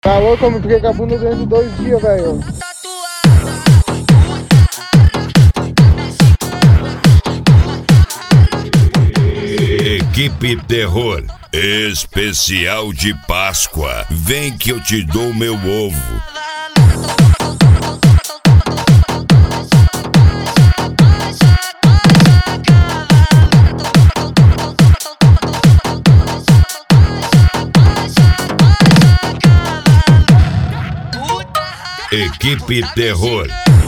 Tá louco, eu me fiquei com a bunda durante 2 dias, velho. Equipe Terror, especial de Páscoa. Vem que eu te dou meu ovo. Equipe Terror.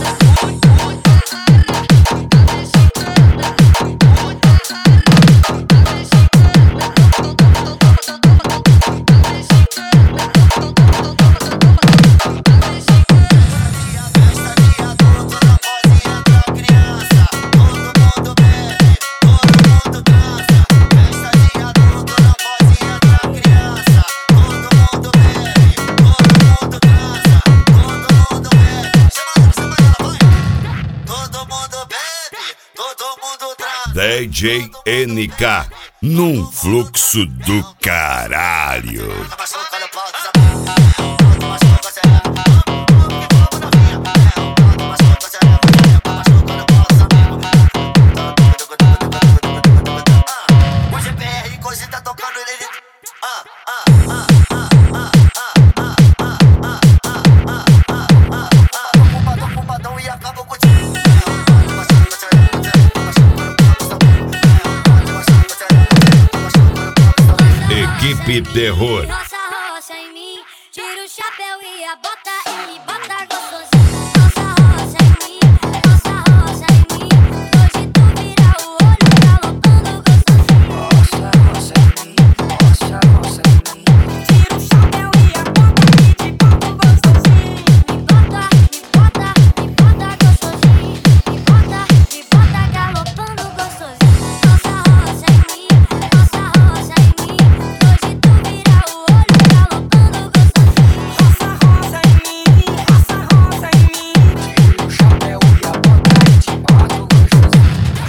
DJ NK, num fluxo do caralho. Equipe Terror. Nossa roça em mim, tira o chapéu e a bota e me bota gostosinho. Nossa roça em mim, nossa roça em mim. Hoje tu vira o olho galopando gostosinho. Nossa roça em mim, nossa roça em mim. Tira o chapéu e a bota e me bota gostosinho. Me bota gostosinho. Me bota galopando gostosinho. Nossa roça em mim, nossa roça em mim. Hoje tu vira o olho galopando gostosinho. Nossa roça em mim, nossa roça em mim. Tira o chapéu e a bota e te bato gostosinho.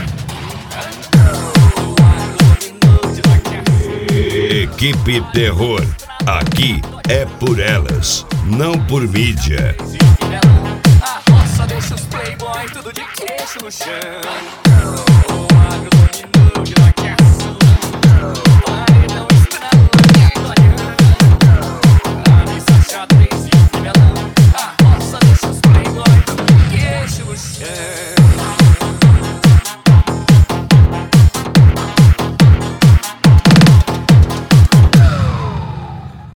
Equipe Terror. Aqui é por elas, não por mídia. A roça deixa os playboy tudo de queixo no chão. O agro dominante.